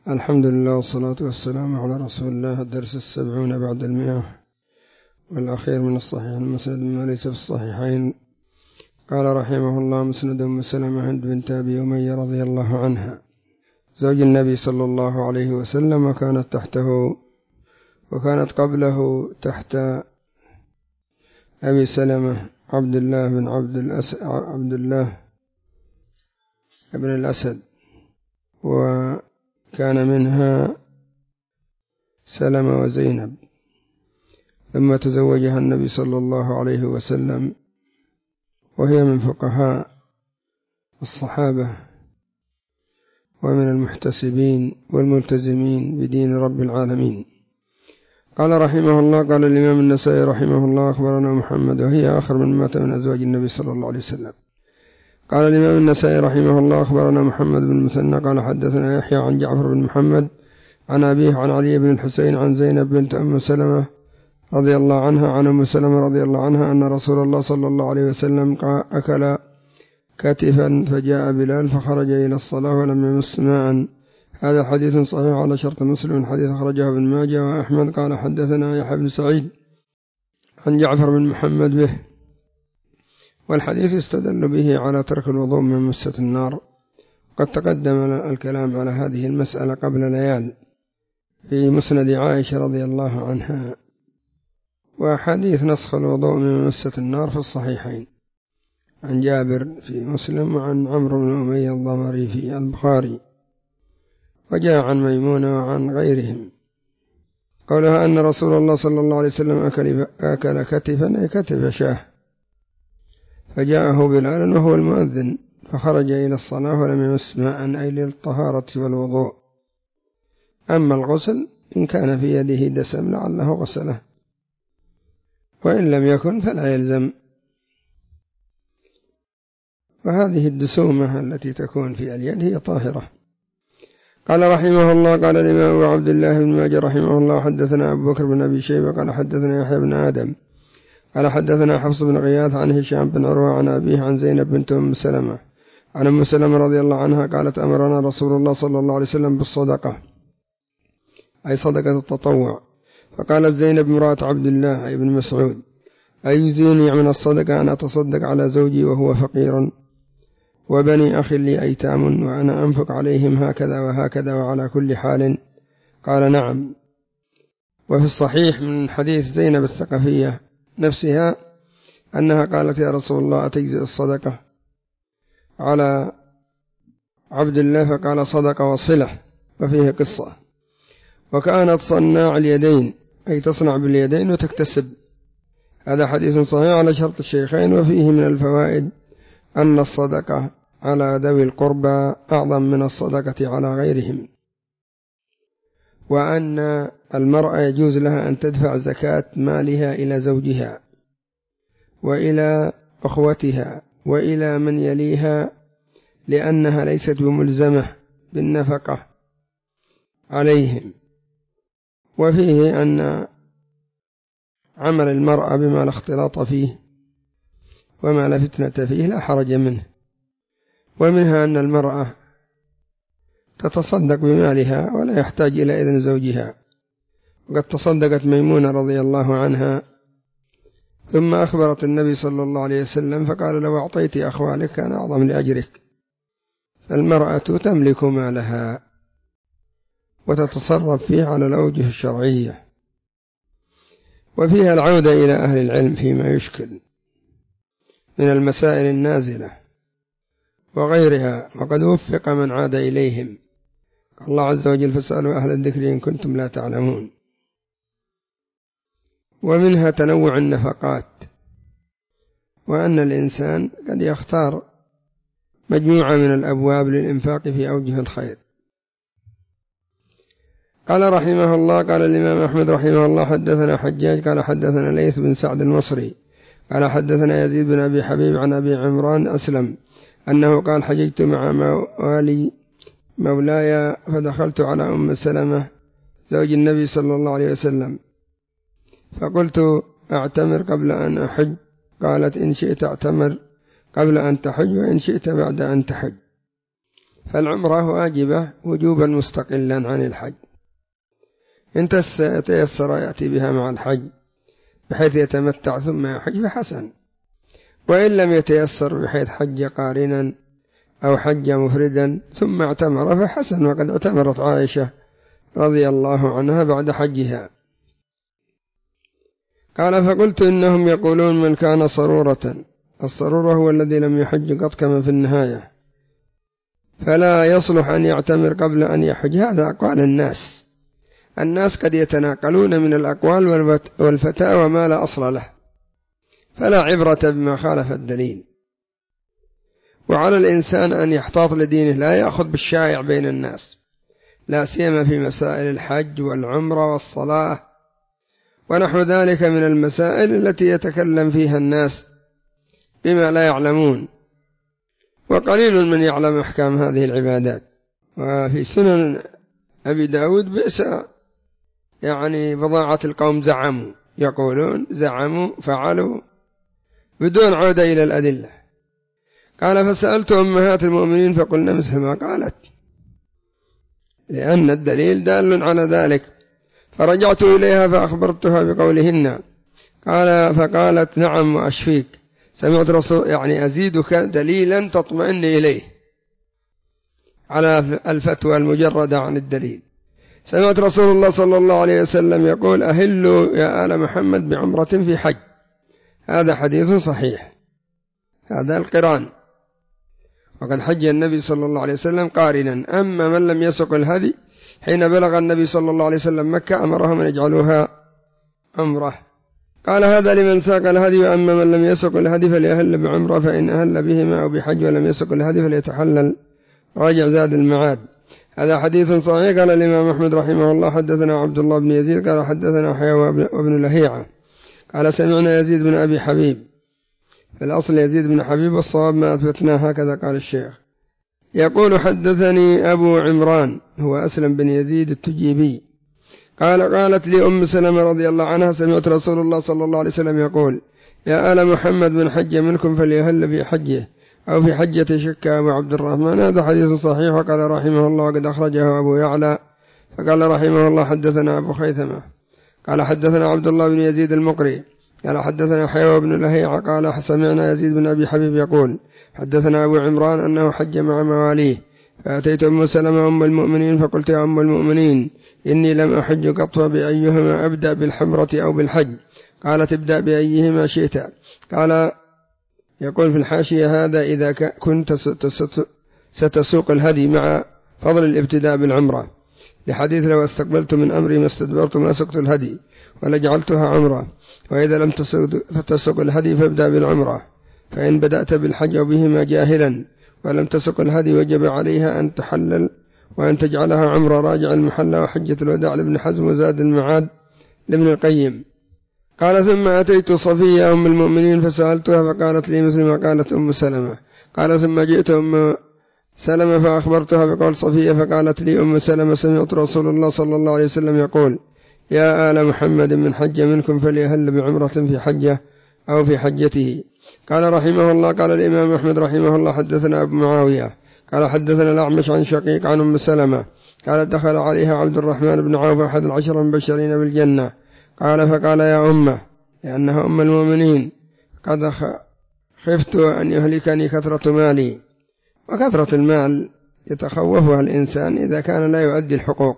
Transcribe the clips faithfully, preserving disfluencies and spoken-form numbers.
الحمد لله والصلاة والسلام على رسول الله. الدرس السبعون بعد المئة والأخير من الصحيح المسند ما ليس في الصحيحين. قال رحمه الله: مسند أم سلمة هند بنت أبي أمية رضي الله عنها زوج النبي صلى الله عليه وسلم، وكانت تحته وكانت قبله تحت أبي سلمة عبد الله بن عبد الأسد عبد الله بن الأسد، وكان منها سلمة وزينب، ثم تزوجها النبي صلى الله عليه وسلم، وهي من فقهاء الصحابة ومن المحتسبين والملتزمين بدين رب العالمين. قال رحمه الله: قال الإمام النسائي رحمه الله: أخبرنا محمد، وهي آخر من مات من أزواج النبي صلى الله عليه وسلم. قال الإمام النسائي رحمه الله: أخبرنا محمد بن المثنى قال حدثنا يحيى عن جعفر بن محمد عن أبيه عن علي بن الحسين عن زينب بنت أم سلمة رضي الله عنها عن أم سلمة رضي الله عنها أن رسول الله صلى الله عليه وسلم أكل كتفا فجاء بلال فخرج إلى الصلاة ولم يمس ماء. هذا حديث صحيح على شرط مسلم، حديث أخرجه ابن ماجه وأحمد. قال حدثنا يحيى بن سعيد عن جعفر بن محمد به، والحديث استدل به على ترك الوضوء من مسة النار. قد تقدم الكلام على هذه المسألة قبل ليال في مسند عائشة رضي الله عنها، وحديث نسخ الوضوء من مسة النار في الصحيحين عن جابر في مسلم، وعن عمرو بن أمية الضمري في البخاري، وجاء عن ميمونة وعن غيرهم قولها أن رسول الله صلى الله عليه وسلم أكل, أكل كتفا أي كتف شاه، فجاءه بلال وهو المؤذن فخرج إلى الصلاة ولم يمس ماء أي للطهارة والوضوء. أما الغسل إن كان في يده دسم لعله غسله، وإن لم يكن فلا يلزم. وهذه الدسومة التي تكون في اليد هي طاهرة. قال رحمه الله: قال الإمام أبو عبد الله بن ماجه رحمه الله: حدثنا أبو بكر بن أبي شيبة قال حدثنا يحيى بن آدم قال حدثنا حفص بن غياث عن هشام بن عروة عن أبيه عن زينب بنت أم سلمة عن أم سلمة رضي الله عنها قالت: أمرنا رسول الله صلى الله عليه وسلم بالصدقة، أي صدقة التطوع. فقالت زينب امرأة عبد الله بن مسعود: أيجزيني من الصدقة أن أتصدق على زوجي وهو فقير، وبني أخي لي أيتام، وأنا أنفق عليهم هكذا وهكذا وعلى كل حال؟ قال: نعم. وفي الصحيح من حديث زينب الثقفية نفسها أنها قالت: يا رسول الله أتجزئ الصدقة على عبد الله؟ فقال: صدقة وصلة. وفيه قصة: وكانت صناع اليدين، أي تصنع باليدين وتكتسب. هذا حديث صحيح على شرط الشيخين. وفيه من الفوائد أن الصدقة على ذوي القربى أعظم من الصدقة على غيرهم، وأن المرأة يجوز لها أن تدفع زكاة مالها إلى زوجها وإلى أخوتها وإلى من يليها، لأنها ليست بملزمة بالنفقة عليهم. وفيه أن عمل المرأة بما لا اختلاط فيه وما لا فتنة فيه لا حرج منه. ومنها أن المرأة تتصدق بمالها ولا يحتاج إلى إذن زوجها، وقد تصدقت ميمونة رضي الله عنها ثم أخبرت النبي صلى الله عليه وسلم فقال: لو أعطيت أخوالك كان أعظم لأجرك. فالمرأة تملك مالها وتتصرف فيه على الأوجه الشرعية. وفيها العودة إلى أهل العلم فيما يشكل من المسائل النازلة وغيرها، وقد وفق من عاد إليهم. الله عز وجل: فاسألوا أهل الذكر إن كنتم لا تعلمون. ومنها تنوع النفقات، وأن الإنسان قد يختار مجموعة من الأبواب للإنفاق في أوجه الخير. قال رحمه الله: قال الإمام أحمد رحمه الله: حدثنا حجاج قال حدثنا ليث بن سعد المصري قال حدثنا يزيد بن أبي حبيب عن أبي عمران أسلم أنه قال: حججت مع موالي مولاي فدخلت على أم سلمة زوج النبي صلى الله عليه وسلم فقلت: أعتمر قبل أن أحج؟ قالت: إن شئت أعتمر قبل أن تحج، وإن شئت بعد أن تحج. فالعمرة واجبة وجوبا مستقلا عن الحج، إن تيسر يأتي بها مع الحج بحيث يتمتع ثم يحج فحسن، وإن لم يتيسر بحيث حج قارنا أو حج مفردا ثم اعتمر فحسن، وقد اعتمرت عائشة رضي الله عنها بعد حجها. قال فقلت إنهم يقولون من كان صرورة، الصرورة هو الذي لم يحج قط كما في النهاية، فلا يصلح أن يعتمر قبل أن يحج. هذا أقوال الناس، الناس قد يتناقلون من الأقوال والفتاوى ما لا أصل له، فلا عبرة بما خالف الدليل. وعلى الإنسان أن يحتاط لدينه، لا يأخذ بالشائع بين الناس، لا سيما في مسائل الحج والعمرة والصلاة ونحو ذلك من المسائل التي يتكلم فيها الناس بما لا يعلمون، وقليل من يعلم أحكام هذه العبادات. وفي سنن أبي داود بئس يعني بضاعة القوم زعموا، يقولون زعموا فعلوا بدون عودة إلى الأدلة. قال فسألت أمهات المؤمنين فقلنا مثل ما قالت، لأن الدليل دال على ذلك. فرجعت إليها فأخبرتها بقولهن، قال فقالت نعم وأشفيك، سمعت رسول يعني أزيدك دليلا تطمئن إليه على الفتوى المجردة عن الدليل. سمعت رسول الله صلى الله عليه وسلم يقول أهلوا يا آل محمد بعمرة في حج، هذا حديث صحيح، هذا القران، وقد حج النبي صلى الله عليه وسلم قارنا. أما من لم يسق الهدي حين بلغ النبي صلى الله عليه وسلم مكة أمرهم أن يجعلوها عمرة. قال هذا لمن ساق الهدي، وأما من لم يسق الهدي فليهل بعمرة، فإن أهل بهما أو بحج ولم يسق الهدي فليتحلل. راجع زاد المعاد. هذا حديث صحيح. قال الإمام أحمد رحمه الله حدثنا عبد الله بن يزيد قال حدثنا حيوى وابن لهيعة قال سمعنا يزيد بن أبي حبيب، في الأصل يزيد بن حبيب والصواب ما أثبتناه، هكذا قال الشيخ. يقول حدثني أبو عمران هو أسلم بن يزيد التجيبي قال قالت لي أم سلمة رضي الله عنها سمعت رسول الله صلى الله عليه وسلم يقول يا آل محمد من حج منكم فليهل في حجه أو في حجة شك أبو عبد الرحمن. هذا حديث صحيح. وقال رحمه الله قد أخرجه أبو يعلى. فقال رحمه الله حدثنا أبو خيثمة قال حدثنا عبد الله بن يزيد المقري قال حدثنا حيوى بن لهيعة قال سمعنا يزيد بن أبي حبيب يقول حدثنا أبو عمران أنه حج مع مواليه، فأتيت أم سلمة أم المؤمنين فقلت يا أم المؤمنين إني لم أحج قط، بأيهما أبدأ بالحمرة أو بالحج؟ قالت ابدأ بأيهما شئت. قال يقول في الحاشية هذا إذا كنت ستسوق الهدي مع فضل الابتداء بالعمرة، لحديث لو استقبلت من أمري ما استدبرت ما سقت الهدي ولجعلتها عمرة، وإذا لم تسق الهدي فابدأ بالعمرة، فإن بدأت بالحج بهما جاهلا ولم تسق الهدي وجب عليها أن تحلل وأن تجعلها عمرة. راجع المحلى وحجة الوداع لابن حزم وزاد المعاد لابن القيم. قال ثم أتيت صفية أم المؤمنين فسألتها فقالت لي مثل ما قالت أم سلمة. قال ثم جئت أم سلمة فأخبرتها بقول صفية فقالت لي أم سلمة سمعت رسول الله صلى الله عليه وسلم يقول يا آل محمد من حج منكم فليهل بعمرة في حجة أو في حجته. قال رحمه الله قال الإمام أحمد رحمه الله حدثنا أبو معاوية قال حدثنا الأعمش عن شقيق عن أم سلمة قال دخل عليها عبد الرحمن بن عوف أحد العشر المبشرين بالجنة. قال فقال يا أمه لأنها أم المؤمنين قد خفت أن يهلكني كثرة مالي. وكثرة المال يتخوفها الإنسان إذا كان لا يؤدي الحقوق،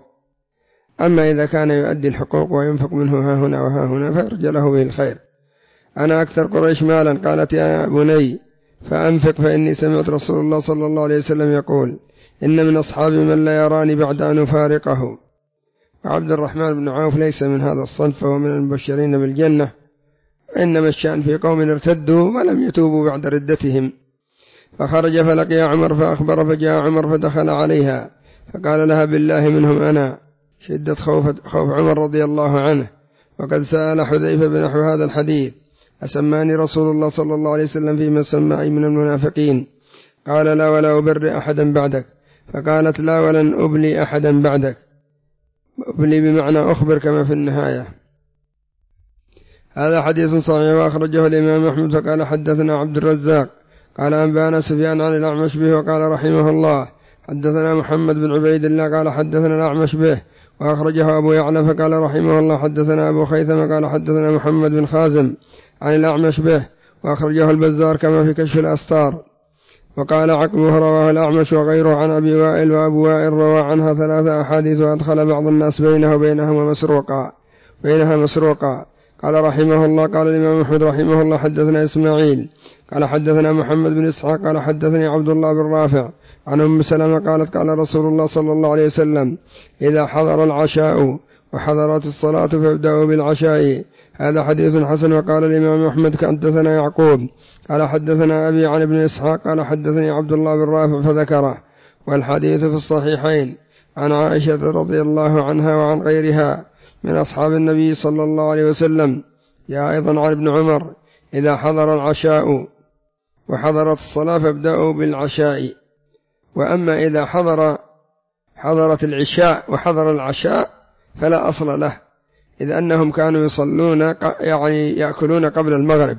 أما إذا كان يؤدي الحقوق وينفق منه ها هنا وها هنا فيرجى له به الخير. أنا أكثر قريش مالا. قالت يا بني فأنفق فإني سمعت رسول الله صلى الله عليه وسلم يقول إن من أصحابي من لا يراني بعد أن أفارقه. وعبد الرحمن بن عوف ليس من هذا الصنف، فهو من المبشرين بالجنة، إنما الشأن في قوم ارتدوا ولم يتوبوا بعد ردتهم. فخرج فلقي عمر فأخبر، فجاء عمر فدخل عليها فقال لها بالله منهم أنا، شدة خوف, خوف عمر رضي الله عنه. وقد سأل حذيفة بنحو هذا الحديث أسماني رسول الله صلى الله عليه وسلم فيما سمعي من المنافقين؟ قال لا ولا أبرئ أحدا بعدك. فقالت لا ولن أبلي أحدا بعدك. أبلي بمعنى أخبر كما في النهاية. هذا حديث صحيح. وأخرجه الإمام أحمد فقال حدثنا عبد الرزاق قال أنبأنا سفيان عن الأعمش به وقال رحمه الله حدثنا محمد بن عبيد الله قال حدثنا الأعمش به وأخرجه أبو يعلى فقال رحمه الله حدثنا أبو خيثمة قال حدثنا محمد بن خازم عن الأعمش به وأخرجه البزار كما في كشف الأستار. وقال عقبه رواه الأعمش وغيره عن أبي وائل، وأبو وائل روى عنها ثلاثة أحاديث وأدخل بعض الناس بينه وبينها مسروقا بينها مسروقا قال رحمه الله قال الإمام أحمد رحمه الله حدثنا إسماعيل قال حدثنا محمد بن إسحاق قال حدثني عبد الله بن رافع عن أم سلمة قالت قال رسول الله صلى الله عليه وسلم إذا حضر العشاء وحضرت الصلاة فابدأوا بالعشاء. هذا حديث حسن. وقال الإمام أحمد حدثنا يعقوب قال حدثنا أبي عن ابن إسحاق قال حدثني عبد الله بن رافع فذكره. والحديث في الصحيحين عن عائشة رضي الله عنها وعن غيرها من أصحاب النبي صلى الله عليه وسلم، جاء أيضا عن ابن عمر إذا حضر العشاء وحضرت الصلاة فابدأوا بالعشاء. وأما إذا حضر حضرت العشاء وحضر العشاء فلا أصل له، إذ أنهم كانوا يصلون يعني يأكلون قبل المغرب.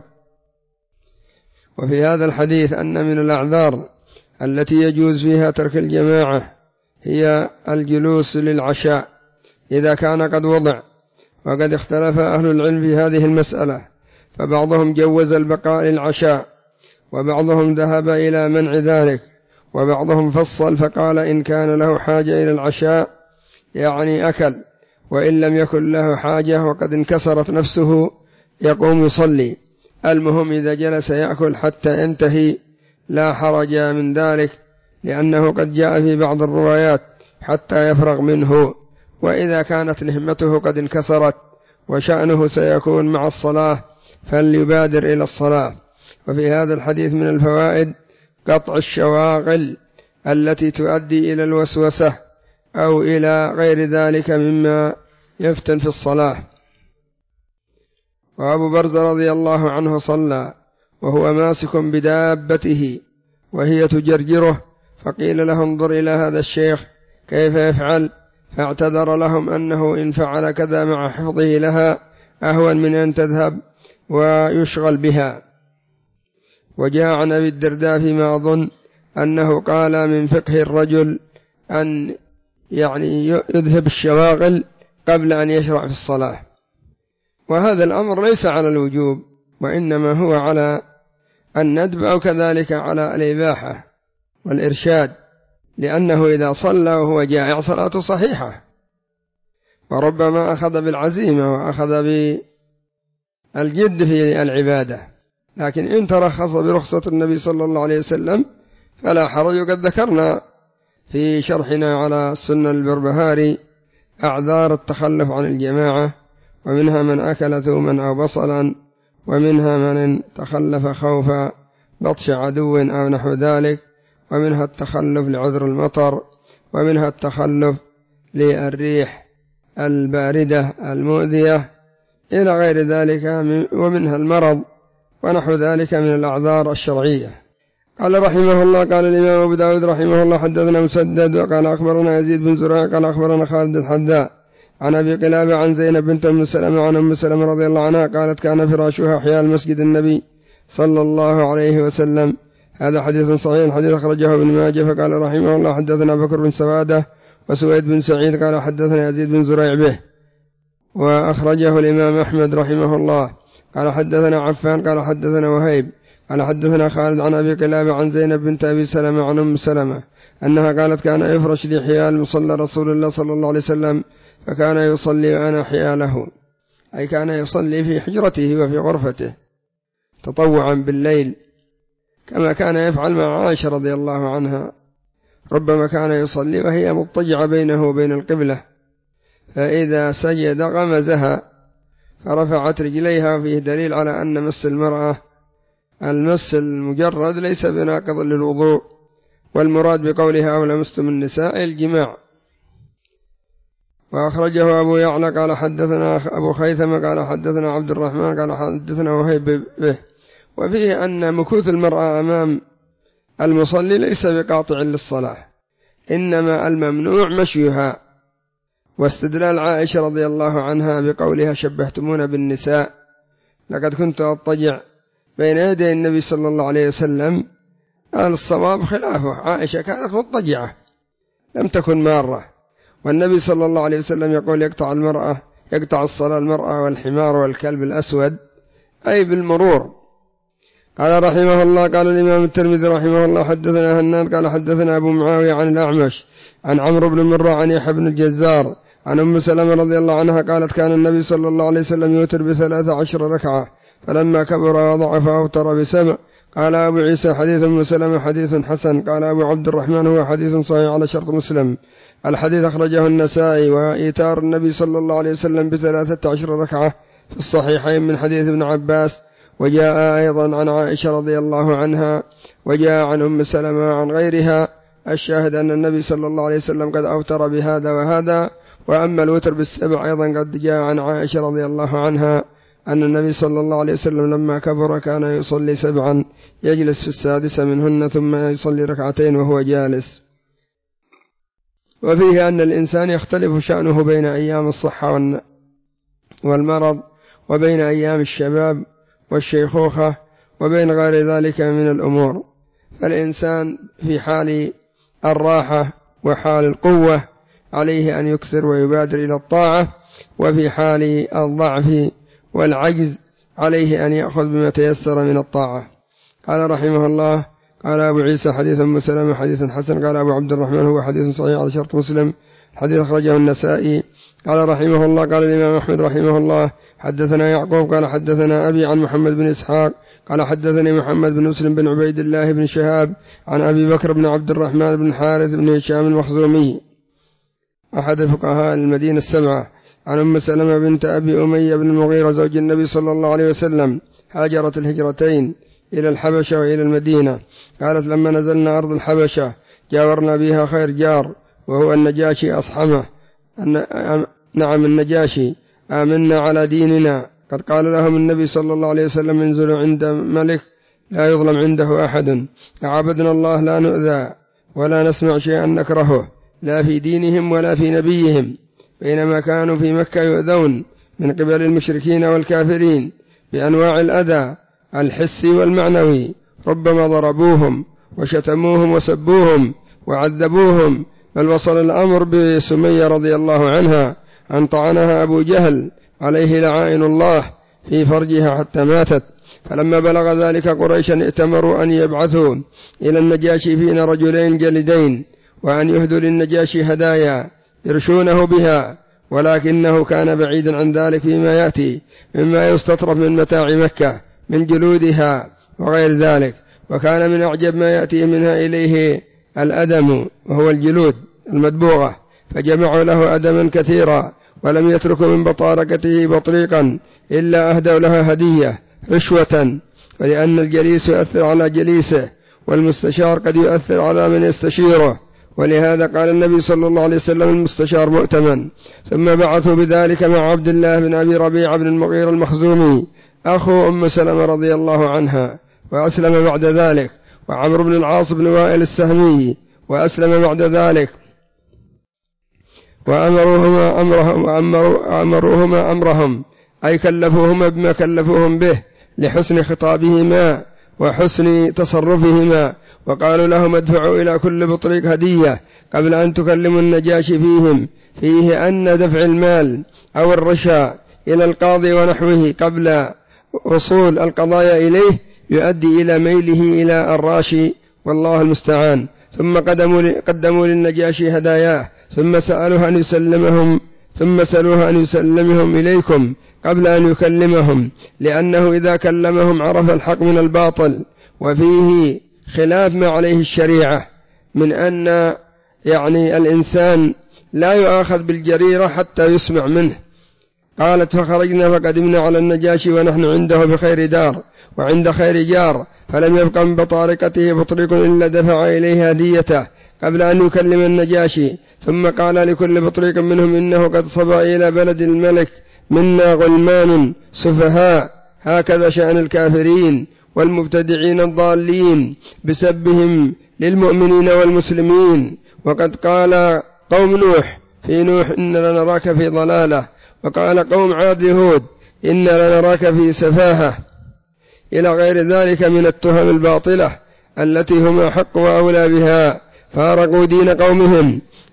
وفي هذا الحديث أن من الأعذار التي يجوز فيها ترك الجماعة هي الجلوس للعشاء إذا كان قد وضع. وقد اختلف أهل العلم في هذه المسألة، فبعضهم جوز البقاء للعشاء وبعضهم ذهب إلى منع ذلك، وبعضهم فصل فقال إن كان له حاجة إلى العشاء يعني أكل، وإن لم يكن له حاجة وقد انكسرت نفسه يقوم يصلي. المهم إذا جلس يأكل حتى ينتهي لا حرج من ذلك، لأنه قد جاء في بعض الروايات حتى يفرغ منه. وإذا كانت نهمته قد انكسرت وشأنه سيكون مع الصلاة فليبادر إلى الصلاة. وفي هذا الحديث من الفوائد قطع الشواغل التي تؤدي إلى الوسوسة أو إلى غير ذلك مما يفتن في الصلاة. وأبو برزة رضي الله عنه صلى وهو ماسك بدابته وهي تجرجره، فقيل له انظر إلى هذا الشيخ كيف يفعل، فاعتذر لهم أنه إن فعل كذا مع حفظه لها أهون من أن تذهب ويشغل بها. وجاء عن أبي الدرداء فيما أظن أنه قال من فقه الرجل أن يعني يذهب الشواغل قبل أن يشرع في الصلاة. وهذا الأمر ليس على الوجوب، وإنما هو على الندب أو كذلك على الإباحة والإرشاد، لأنه إذا صلى وهو جائع صلاته صحيحة، وربما أخذ بالعزيمة وأخذ بالجد في العبادة. لكن إن ترخص برخصة النبي صلى الله عليه وسلم فلا حرج. قد ذكرنا في شرحنا على السنة البربهاري أعذار التخلف عن الجماعة، ومنها من أكل ثوما أو بصلا، ومنها من تخلف خوف بطش عدو أو نحو ذلك، ومنها التخلف لعذر المطر، ومنها التخلف للريح الباردة المؤذية إلى غير ذلك، ومنها المرض ونحو ذلك من الأعذار الشرعية. قال رحمه الله قال الإمام أبو داود رحمه الله حدثنا مسدد وقال أخبرنا يزيد بن زرع قال أخبرنا خالد الحذاء عن أبي قلابة عن زينب بنت أم سلمة عن أم سلمة رضي الله عنها قالت كان فراشها حيال مسجد النبي صلى الله عليه وسلم. هذا حديث صحيح، حديث أخرجه ابن ماجه. فقال رحمه الله حدثنا بكر بن سوادة وسويد بن سعيد قال حدثنا يزيد بن زريع به. وأخرجه الإمام أحمد رحمه الله قال حدثنا عفان قال حدثنا وهيب قال حدثنا خالد عن أبي قلابة عن زينب بنت أبي سلمة عن أم سلمة أنها قالت كان يفرش لي حيال مصلى رسول الله صلى الله عليه وسلم فكان يصلي وأنا حياله، أي كان يصلي في حجرته وفي غرفته تطوعا بالليل، كما كان يفعل مع عائشة رضي الله عنها. ربما كان يصلي وهي مضطجعة بينه وبين القبلة، فإذا سجد غمزها فرفعت رجليها، فيه دليل على أن مس المرأة المس المجرد ليس بناقض للوضوء، والمراد بقولها أو لمستم النساء الجماع. وأخرجه أبو يعلى قال حدثنا أبو خيثمة قال حدثنا عبد الرحمن قال حدثنا وهيب به. وفيه أن مكوث المرأة أمام المصلي ليس بقاطع للصلاة، إنما الممنوع مشيها. واستدلال عائشة رضي الله عنها بقولها شبهتمون بالنساء، لقد كنت أضطجع بين يدي النبي صلى الله عليه وسلم، قال الصواب خلافه، عائشة كانت مضطجعة لم تكن مارة. والنبي صلى الله عليه وسلم يقول يقطع المرأة يقطع الصلاة المرأة والحمار والكلب الأسود، أي بالمرور. قال رحمه الله قال الإمام الترمذي رحمه الله حدثنا هناد قال حدثنا أبو معاوية عن الأعمش عن عمرو بن مرة عن يحيى بن الجزار عن أم سلمة رضي الله عنها قالت كان النبي صلى الله عليه وسلم يوتر بثلاث عشر ركعة فلما كبر وضعف أوتر بسبع. قال أبو عيسى حديث أم سلمة حديث حسن. قال أبو عبد الرحمن هو حديث صحيح على شرط مسلم. الحديث أخرجه النسائي. وإيتار النبي صلى الله عليه وسلم بثلاثة عشر ركعة في الصحيحين من حديث ابن عباس، وجاء أيضا عن عائشة رضي الله عنها، وجاء عن أم سلمة عن غيرها. الشاهد أن النبي صلى الله عليه وسلم قد أوتر بهذا وهذا. وأما الوتر بالسبع أيضا قد جاء عن عائشة رضي الله عنها أن النبي صلى الله عليه وسلم لما كبر كان يصلي سبعا يجلس في السادسة منهن ثم يصلي ركعتين وهو جالس. وفيه أن الإنسان يختلف شأنه بين أيام الصحة والمرض وبين أيام الشباب والشيخوخة وبين غير ذلك من الأمور. فالإنسان في حال الراحة وحال القوة عليه أن يكثر ويبادر إلى الطاعة، وفي حال الضعف والعجز عليه أن يأخذ بما تيسر من الطاعة. قال رحمه الله قال أبو عيسى حديث أم سلمة حديث حسن. قال أبو عبد الرحمن هو حديث صحيح على شرط مسلم. الحديث أخرجه النسائي. قال رحمه الله قال الإمام أحمد رحمه الله حدثنا يعقوب قال حدثنا أبي عن محمد بن إسحاق قال حدثني محمد بن مسلم بن عبيد الله بن شهاب عن أبي بكر بن عبد الرحمن بن حارث بن هشام المخزومي أحد فقهاء المدينة السبعة عن أم سلمة بنت أبي أمية بن المغيرة زوج النبي صلى الله عليه وسلم هاجرت الهجرتين إلى الحبشة وإلى المدينة. قالت لما نزلنا أرض الحبشة جاورنا بها خير جار وهو النجاشي أصحمه. نعم النجاشي آمنا على ديننا. قد قال لهم النبي صلى الله عليه وسلم انزلوا عند ملك لا يظلم عنده أحد. عبدنا الله لا نؤذى ولا نسمع شيئا نكرهه لا في دينهم ولا في نبيهم، بينما كانوا في مكة يؤذون من قبل المشركين والكافرين بأنواع الأذى الحسي والمعنوي، ربما ضربوهم وشتموهم وسبوهم وعذبوهم، بل وصل الأمر بسمية رضي الله عنها أن طعنها أبو جهل عليه لعائن الله في فرجها حتى ماتت. فلما بلغ ذلك قريشا ائتمروا أن يبعثوا إلى النجاشي فينا رجلين جلدين وأن يهدوا للنجاشي هدايا يرشونه بها، ولكنه كان بعيدا عن ذلك فيما يأتي مما يستطرف من متاع مكة من جلودها وغير ذلك. وكان من أعجب ما يأتي منها إليه الأدم وهو الجلود المدبوغة، فجمعوا له أدما كثيرا ولم يتركوا من بطاركته بطريقا إلا أهدوا لها هدية رشوة، ولأن الجليس يؤثر على جليسه والمستشار قد يؤثر على من يستشيره، ولهذا قال النبي صلى الله عليه وسلم المستشار مؤتمن. ثم بعثوا بذلك مع عبد الله بن أبي ربيعة بن المغيرة المخزومي أخو أم سلمة رضي الله عنها وأسلم بعد ذلك، وعمرو بن العاص بن وائل السهمي وأسلم بعد ذلك، وأمروهما أمرهم, وأمروا أمروهما أمرهم أي كلفوهما بما كلفوهم به لحسن خطابهما وحسن تصرفهما، وقالوا لهم ادفعوا إلى كل بطريق هدية قبل أن تكلموا النجاشي فيهم، فيه أن دفع المال أو الرشا إلى القاضي ونحوه قبل وصول القضايا إليه يؤدي إلى ميله إلى الراشي والله المستعان. ثم قدموا, قدموا للنجاشي هداياه ثم سألوه أن يسلمهم ثم سألوه أن يسلمهم إليكم قبل أن يكلمهم، لأنه إذا كلمهم عرف الحق من الباطل. وفيه خلاف ما عليه الشريعة من أن يعني الإنسان لا يؤاخذ بالجريرة حتى يسمع منه. قالت فخرجنا فقدمنا على النجاشي ونحن عنده بخير دار وعند خير جار، فلم يبق من بطارقته بطريق إلا دفع إليه هديته قبل أن يكلم النجاشي، ثم قال لكل بطريق منهم إنه قد صبى إلى بلد الملك منا غلمان سفهاء، هكذا شأن الكافرين والمبتدعين الضالين بسبهم للمؤمنين والمسلمين. وقد قال قوم نوح في نوح إن لنراك في ضلالة، وقال قوم عاد هود إن لنراك في سفاهة، إلى غير ذلك من التهم الباطلة التي هم حق وأولى بها. فارقوا دين قومهم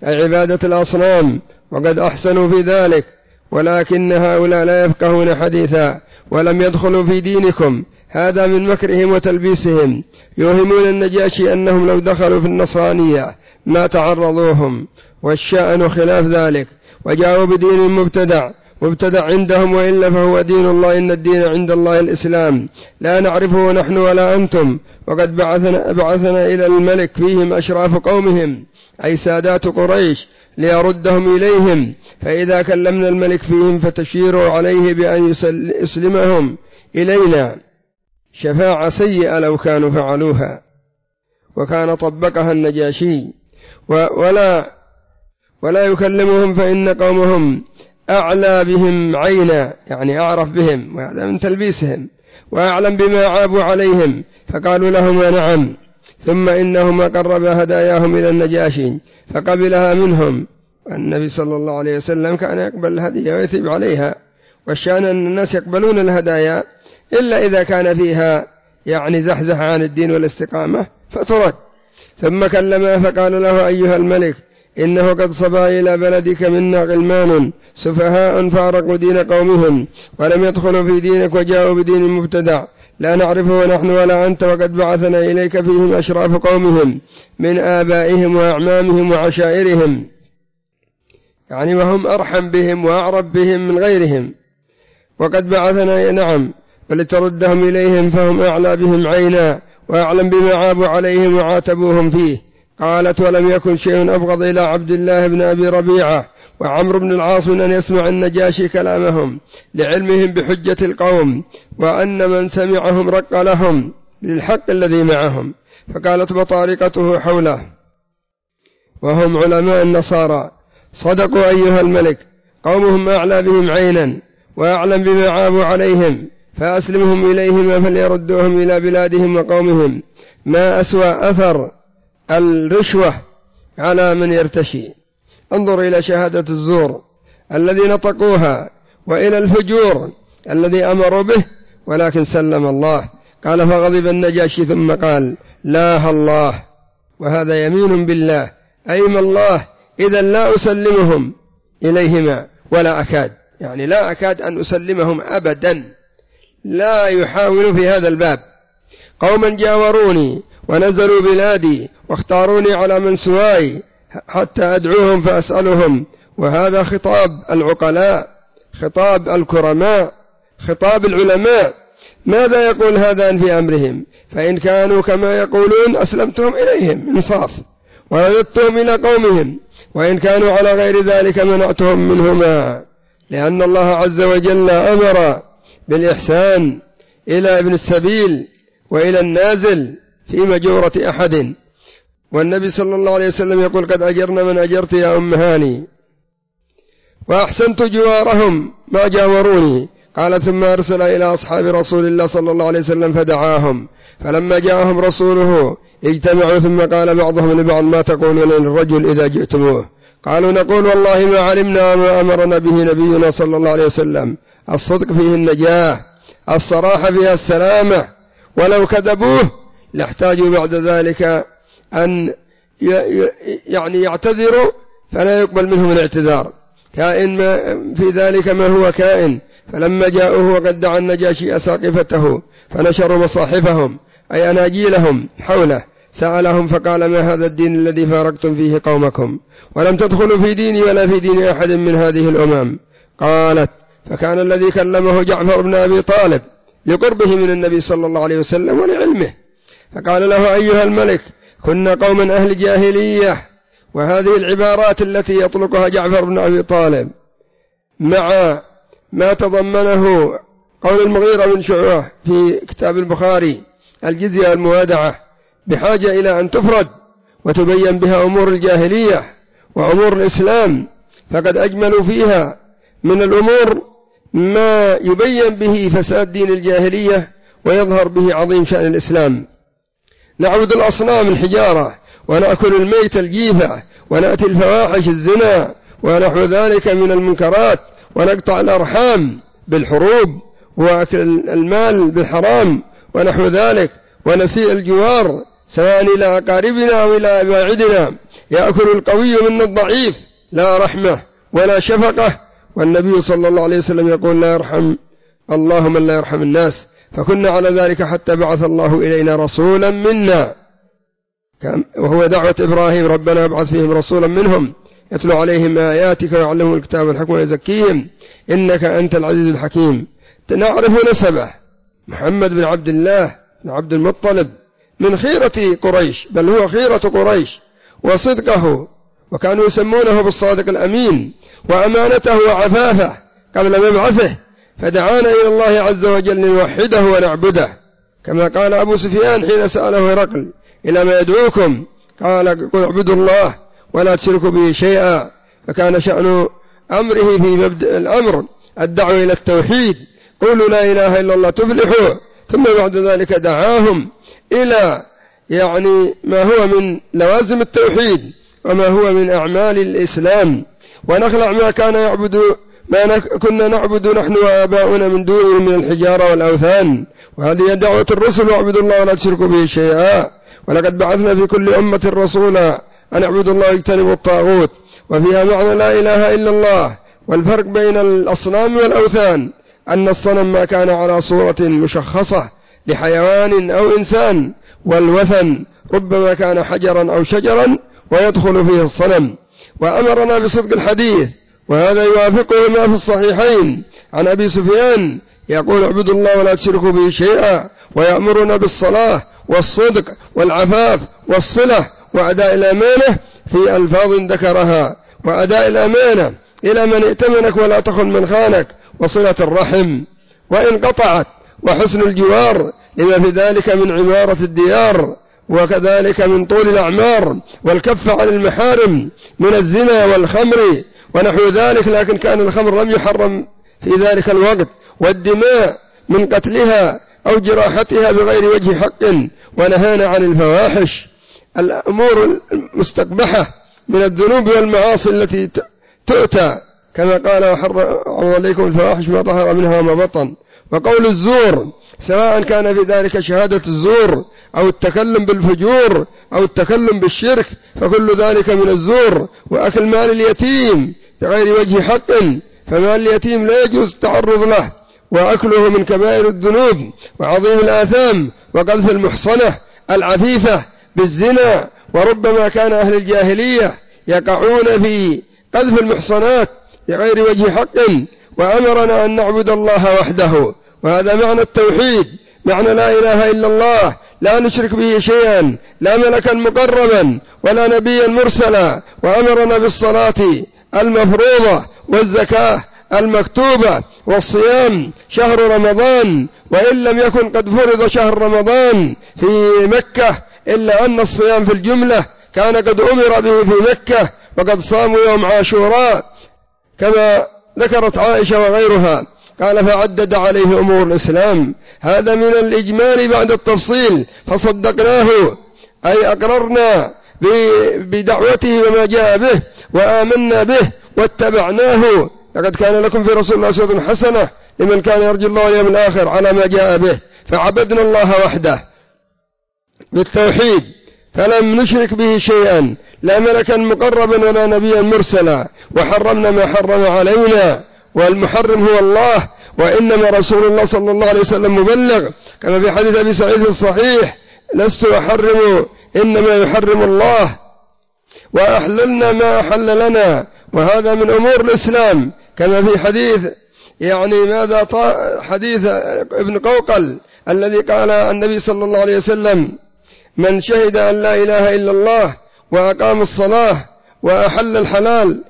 أي عبادة الأصنام، وقد أحسنوا في ذلك، ولكن هؤلاء لا يفقهون حديثا ولم يدخلوا في دينكم، هذا من مكرهم وتلبيسهم. يوهمون النجاشي أنهم لو دخلوا في النصرانية ما تعرضوهم، والشأن خلاف ذلك، وجاءوا بدين مبتدع مبتدع عندهم، وإلا فهو دين الله، إن الدين عند الله الإسلام، لا نعرفه نحن ولا أنتم، وقد بعثنا, بعثنا إلى الملك فيهم أشراف قومهم أي سادات قريش ليردهم إليهم، فإذا كلمنا الملك فيهم فتشيروا عليه بأن يسلمهم إلينا، شفاعة سيئة لو كانوا فعلوها. وكان طبقها النجاشي، ولا ولا يكلمهم فإن قومهم أعلى بهم عينا، يعني أعرف بهم، وهذا من تلبيسهم، وأعلم بما عابوا عليهم، فقالوا لهما نعم. ثم إنهما قرب هداياهم إلى النجاشي فقبلها منهم، والنبي صلى الله عليه وسلم كان يقبل الهدية ويثيب عليها، والشأن أن الناس يقبلون الهدايا إلا إذا كان فيها يعني زحزح عن الدين والاستقامة فترد. ثم كلمه فقال له أيها الملك إنه قد صبا إلى بلدك منا غلمان سفهاء فارقوا دين قومهم ولم يدخلوا في دينك وجاءوا بدين مبتدع لا نعرفه نحن ولا أنت، وقد بعثنا إليك فيهم أشراف قومهم من آبائهم وأعمامهم وعشائرهم، يعني وهم أرحم بهم وأعرب بهم من غيرهم، وقد بعثنا نعم ولتردهم إليهم فهم أعلى بهم عينا وأعلم بما عابوا عليهم وعاتبوهم فيه. قالت ولم يكن شيء أبغض إلى عبد الله بن أبي ربيعة وعمرو بن العاص من أن يسمع النجاشي كلامهم لعلمهم بحجة القوم، وأن من سمعهم رق لهم للحق الذي معهم. فقالت بطارقته حوله وهم علماء النصارى صدقوا أيها الملك، قومهم أعلى بهم عينا وأعلم بما عابوا عليهم، فأسلمهم إليهما فليردوهم إلى بلادهم وقومهم. ما أسوأ أثر الرشوة على من يرتشي. انظر إلى شهادة الزور الذي نطقوها، وإلى الفجور الذي أمروا به، ولكن سلم الله. قال فغضب النجاشي ثم قال لا الله، وهذا يمين بالله، أيم الله إذا لا أسلمهم إليهما ولا أكاد، يعني لا أكاد أن أسلمهم أبدا، لا يحاول في هذا الباب. قوما جاوروني ونزلوا بلادي واختاروني على من سواي حتى أدعوهم فأسألهم، وهذا خطاب العقلاء، خطاب الكرماء، خطاب العلماء. ماذا يقول هذا في أمرهم؟ فإن كانوا كما يقولون أسلمتهم إليهم إنصاف ورددتهم إلى قومهم، وإن كانوا على غير ذلك منعتهم منهما، لأن الله عز وجل أمر بالإحسان إلى ابن السبيل وإلى النازل في مجورة أحد. والنبي صلى الله عليه وسلم يقول قد أجرنا من أجرت يا أم هاني، وأحسنت جوارهم ما جاوروني. قال ثم أرسل إلى أصحاب رسول الله صلى الله عليه وسلم فدعاهم، فلما جاءهم رسوله اجتمعوا، ثم قال بعضهم لبعض ما تقولون للرجل إذا جئتموه؟ قالوا نقول والله ما علمنا ما أمرنا به نبينا صلى الله عليه وسلم، الصدق فيه النجاة، الصراحة فيها السلامة، ولو كذبوه لاحتاجوا بعد ذلك أن يعني يعتذروا فلا يقبل منهم الاعتذار، كائن ما في ذلك ما هو كائن. فلما جاءوه وقد دعا النجاشي أساقفته فنشروا مصاحفهم أي أناجيلهم حوله، سألهم فقال ما هذا الدين الذي فارقتم فيه قومكم ولم تدخلوا في ديني ولا في دين أحد من هذه الأمم؟ قالت فكان الذي كلمه جعفر بن أبي طالب لقربه من النبي صلى الله عليه وسلم ولعلمه، فقال له أيها الملك كنا قوما أهل جاهلية. وهذه العبارات التي يطلقها جعفر بن أبي طالب مع ما تضمنه قول المغيرة بن شعبة في كتاب البخاري الجزية والموادعة بحاجة إلى أن تفرد وتبين بها أمور الجاهلية وأمور الإسلام، فقد أجملوا فيها من الأمور ما يبين به فساد دين الجاهلية ويظهر به عظيم شأن الإسلام. نعبد الأصنام الحجارة، ونأكل الميت الجيفة، ونأتي الفواحش الزنا ونحو ذلك من المنكرات، ونقطع الأرحام بالحروب، وأكل المال بالحرام ونحو ذلك، ونسيء الجوار سواء إلى أقاربنا أو إلى أباعدنا، يأكل القوي منا الضعيف، لا رحمة ولا شفقة. والنبي صلى الله عليه وسلم يقول لا يرحم الله من لا يرحم الناس، فكنا على ذلك حتى بعث الله إلينا رسولا منا، وهو دعوة إبراهيم ربنا ابعث فيهم رسولا منهم يتلو عليهم آياتك ويعلمهم الكتاب والحكمة ويزكيهم إنك أنت العزيز الحكيم. نعرف نسبه، محمد بن عبد الله بن عبد المطلب من خيرة قريش، بل هو خيرة قريش، وصدقه، وكانوا يسمونه بالصادق الأمين، وأمانته وعفافه قبل مبعثه، فدعانا إلى الله عز وجل لنوحده ونعبده، كما قال أبو سفيان حين سأله هرقل إلى ما يدعوكم؟ قال قل اعبدوا الله ولا تشركوا به شيئا. فكان شأن أمره في مبدأ الأمر الدعوة إلى التوحيد، قولوا لا إله إلا الله تفلحوا. ثم بعد ذلك دعاهم إلى يعني ما هو من لوازم التوحيد وما هو من أعمال الإسلام، ونخلع ما كان يعبد ما كنا نعبد نحن وآباؤنا من دونه من الحجارة والأوثان. وهذه دعوة الرسل واعبدوا الله ولا تشركوا به شيئا. ولقد بعثنا في كل أمة رسولا أن اعبدوا الله واجتنبوا الطاغوت، وفيها معنى لا إله إلا الله. والفرق بين الأصنام والأوثان أن الصنم ما كان على صورة مشخصة لحيوان أو إنسان، والوثن ربما كان حجرا أو شجرا ويدخل فيه الصنم. وأمرنا بصدق الحديث، وهذا يوافقه ما في الصحيحين عن أبي سفيان يقول اعبدوا الله ولا تشركوا به شيئا، ويأمرنا بالصلاة والصدق والعفاف والصلة وأداء الأمانة في ألفاظ ذكرها، وأداء الأمانة إلى من ائتمنك ولا تخن من خانك، وصلة الرحم وإن قطعت، وحسن الجوار لما في ذلك من عمارة الديار، وكذلك من طول الأعمار، والكف عن المحارم من الزنا والخمر ونحو ذلك، لكن كان الخمر لم يحرم في ذلك الوقت، والدماء من قتلها أو جراحتها بغير وجه حق، ونهانا عن الفواحش، الأمور المستقبحة من الذنوب والمعاصي التي تؤتى، كما قال وحرم عليكم الفواحش ما ظهر منها وما بطن. وقول الزور سواء كان في ذلك شهادة الزور أو التكلم بالفجور أو التكلم بالشرك، فكل ذلك من الزور. وأكل مال اليتيم بغير وجه حق، فمال اليتيم لا يجوز التعرض له، وأكله من كبائر الذنوب وعظيم الآثام. وقذف المحصنة العفيفة بالزنا، وربما كان أهل الجاهلية يقعون في قذف المحصنات بغير وجه حق، وأمرنا أن نعبد الله وحده. وهذا معنى التوحيد، معنى لا إله إلا الله، لا نشرك به شيئا، لا ملكا مقربا ولا نبيا مرسلا. وأمرنا بالصلاة المفروضة والزكاة المكتوبة والصيام شهر رمضان، وإن لم يكن قد فرض شهر رمضان في مكة، إلا أن الصيام في الجملة كان قد أمر به في مكة، وقد صاموا يوم عاشوراء كما ذكرت عائشة وغيرها. قال فعدد عليه أمور الإسلام، هذا من الإجمال بعد التفصيل، فصدقناه أي أقررنا بدعوته وما جاء به، وآمنا به واتبعناه. لقد كان لكم في رسول الله أسوة حسنة لمن كان يرجو الله واليوم الآخر على ما جاء به. فعبدنا الله وحده بالتوحيد، فلم نشرك به شيئا، لا ملكا مقربا ولا نبيا مرسلا. وحرمنا ما حرم علينا، والمحرم هو الله، وإنما رسول الله صلى الله عليه وسلم مبلغ، كما في حديث أبي سعيد الصحيح لست أحرم إنما يحرم الله، وأحللنا ما أحل لنا. وهذا من أمور الإسلام، كما في حديث يعني ماذا حديث ابن قوقل الذي قال النبي صلى الله عليه وسلم من شهد أن لا إله إلا الله وأقام الصلاة وأحل الحلال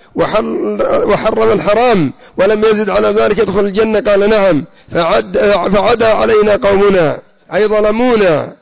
وحرم الحرام ولم يزد على ذلك يدخل الجنة، قال نعم. فعد فعدا علينا قومنا أي ظلمونا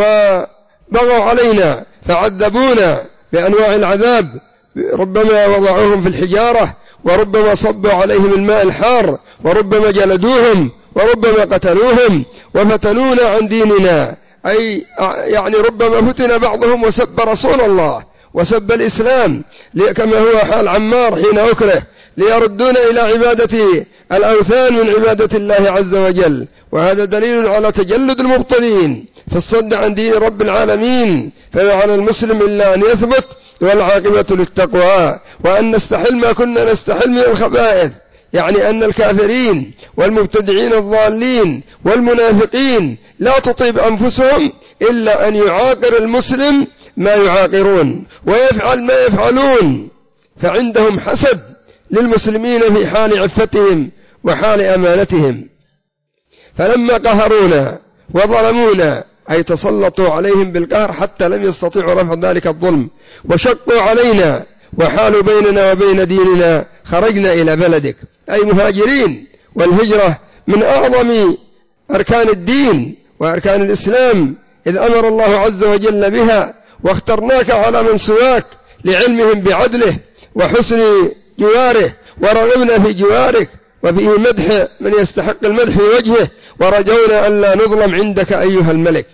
وبغوا علينا، فعذبونا بأنواع العذاب، ربما وضعوهم في الحجارة، وربما صبوا عليهم الماء الحار، وربما جلدوهم، وربما قتلوهم، وفتنونا عن ديننا، أي يعني ربما فتن بعضهم وسب رسول الله وسب الإسلام، كما هو حال عمار حين أكره ليردون إلى عبادة الأوثان من عبادة الله عز وجل. وهذا دليل على تجلد المبطلين في الصد عن دين رب العالمين. فما على المسلم إلا أن يثبت والعاقبة للتقوى، وأن نستحل ما كنا نستحل من الخبائث، يعني أن الكافرين والمبتدعين الضالين والمنافقين لا تطيب أنفسهم إلا أن يعاقر المسلم ما يعاقرون ويفعل ما يفعلون، فعندهم حسد للمسلمين في حال عفتهم وحال أمانتهم. فلما قهرونا وظلمونا أي تسلطوا عليهم بالقهر حتى لم يستطيعوا رفع ذلك الظلم وشقوا علينا وحالوا بيننا وبين ديننا، خرجنا إلى بلدك أي مهاجرين. والهجرة من أعظم أركان الدين وأركان الإسلام، إذ أمر الله عز وجل بها، واخترناك على من سواك لعلمهم بعدله وحسن جواره، ورغبنا في جوارك وفيه مدح من يستحق المدح في وجهه، ورجونا ألا نظلم عندك أيها الملك.